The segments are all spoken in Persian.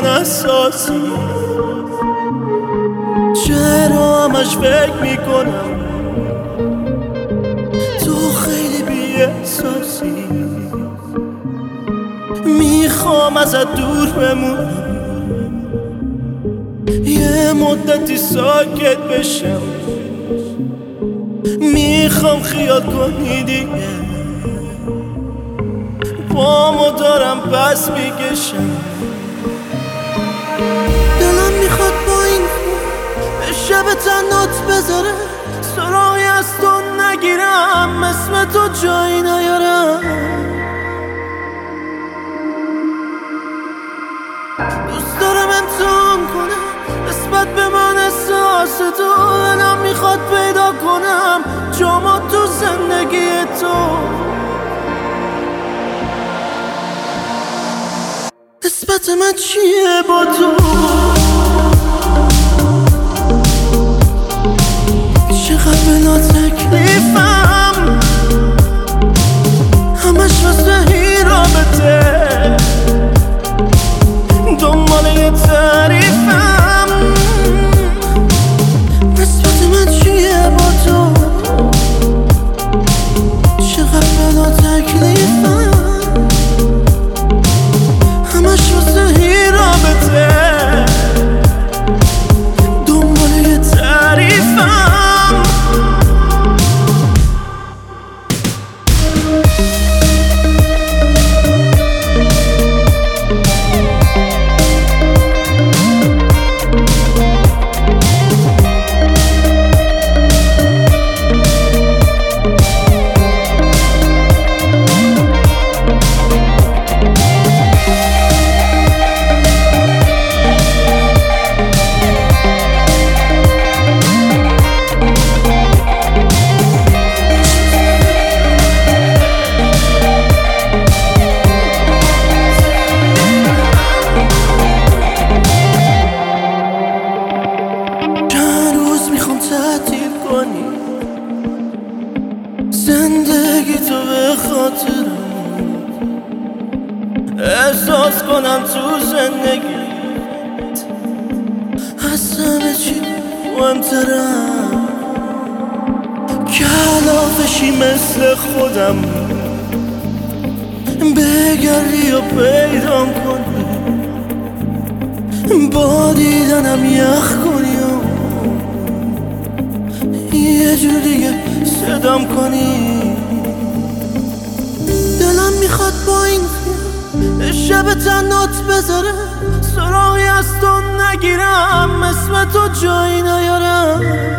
من اساسی، چرا همش فکر میکنم تو خیلی بی احساسی. میخوام ازت دور بمونم، یه مدتی ساکت بشم، میخوام خیال کنی دیگه، پامو دارم پس میکشم. دلم میخواد با این به شب تنات بذاره، سراغی از تو نگیرم، اسم تو جایی نیارم. دوست دارم امتحان کنه نسبت به من احساس تو، دلم میخواد پیدا کنم جامو تو زندگی تو. نسبت من چیه با تو؟ چقدر بلا تکلیفم، همش واسه این رابطه، دنبال یه تعریفم. نسبت من چیه با تو؟ چقدر بلا تکلیفم، همش واسه این رابطه، دنبال یه تعریفم. تعطیل کنی زندگی تو به خاطرم، احساس کنم تو زندگیت از همه چی مهمترم، کلافشی مثل خودم، بگردی و پیدام کنی، با دیدنم یخ کنی و یه جور دیگه صدام کنی. دلم میخواد با این به شب تنات بذاره، سراغی از تو نگیرم، اسم تو جایی نیارم.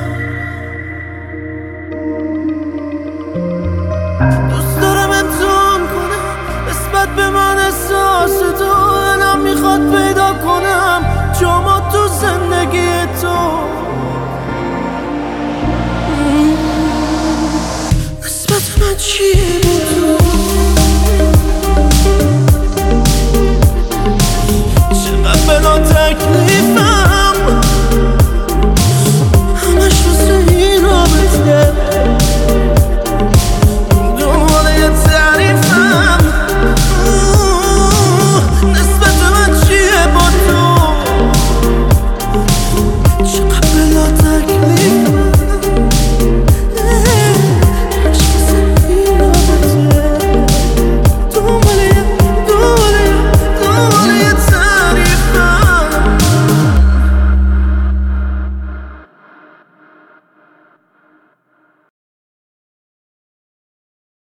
دوست دارم امتحان کنه نسبت به من احساس تو، دلم میخواد پیدا کنم جامو تو زندگی تو. نسبت من چیه